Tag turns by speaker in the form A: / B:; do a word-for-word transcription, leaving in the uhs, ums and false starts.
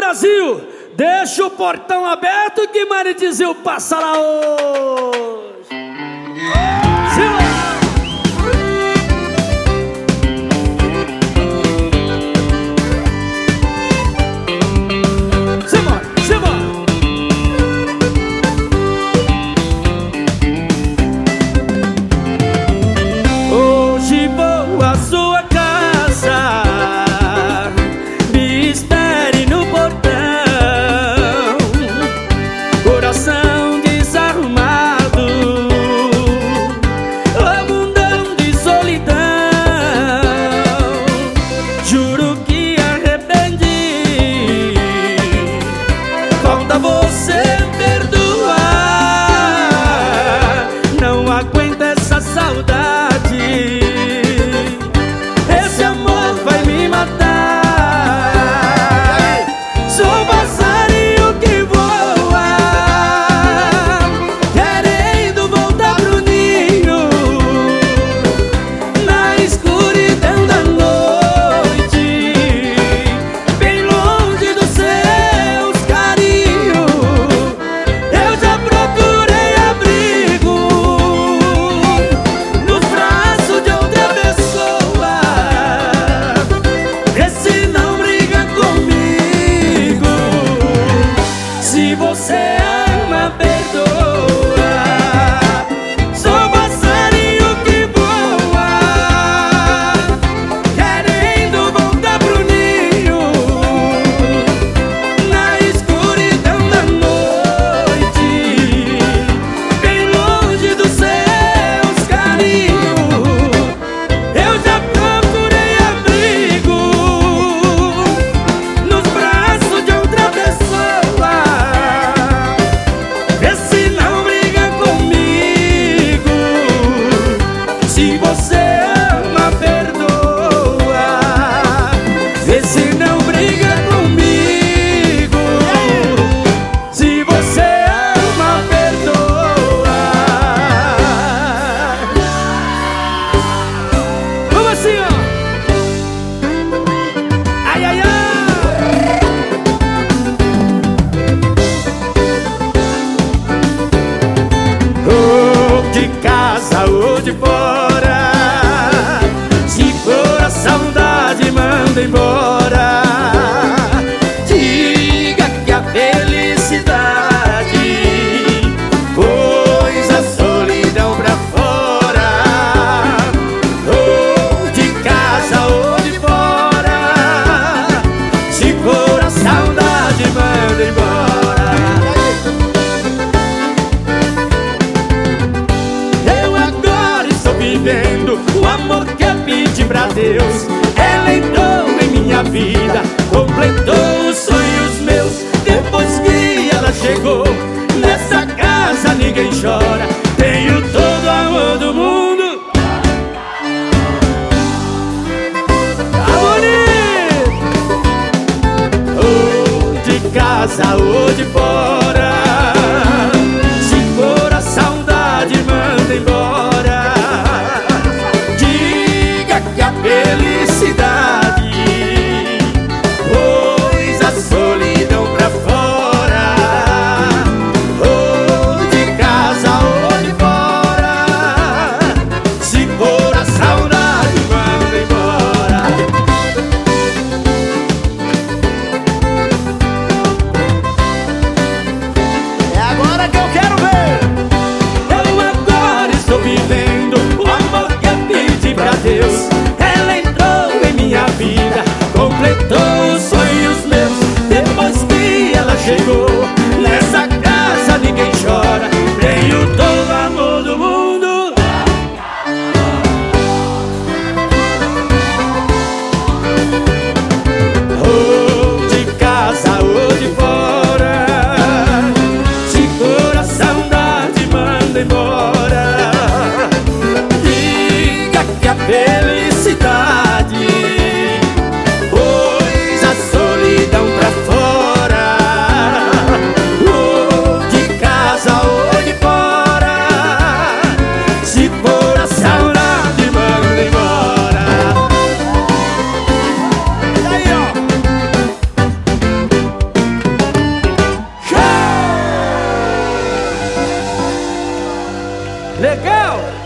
A: Brasil, deixa o portão aberto que Maridizil passa lá hoje. Simbora, simbora. Hoje vou à sua casa, me espere no portão. Coração desarrumado, um mundão de solidão. Juro que arrependi, falta você perdoar. Não aguento essa saudade, esse amor vai me matar. Sou passarinho que voa, querendo voltar pro ninho, na escuridão da noite, bem longe dos seus carinhos. Eu já procurei abrigo nos braços de outra pessoa. Vê se não briga comigo. Se você ama, perdoa. Sou passarinho que voa, querendo voltar pro ninho, na escuridão da noite, bem longe dos seus carinhos. Eu já procurei abrigo nos braços de outra pessoa. Vê se não briga comigo. Se você ama, perdoa. Vê se não briga comigo. Se você ama, perdoa. Vamos assim, ó. Ai, ai, ai. Ou de casa ou de fora, se for a saudade, manda embora. Diga que a felicidade pôs a solidão pra fora. Ou de casa ou de fora, se for a saudade, manda embora. Eu agora estou vivendo o amor que eu pedi pra Deus. Ela entrou em minha vida, completou os sonhos meus. Depois que ela chegou, nessa casa ninguém chora. Tenho todo o amor do mundo. Tá bonito! Ou de casa ou de fora, se for a saudade, manda embora. Diga que a felicidade pôs a solidão pra fora. Ou de casa ou de fora, se for a saudade, manda embora. Legal!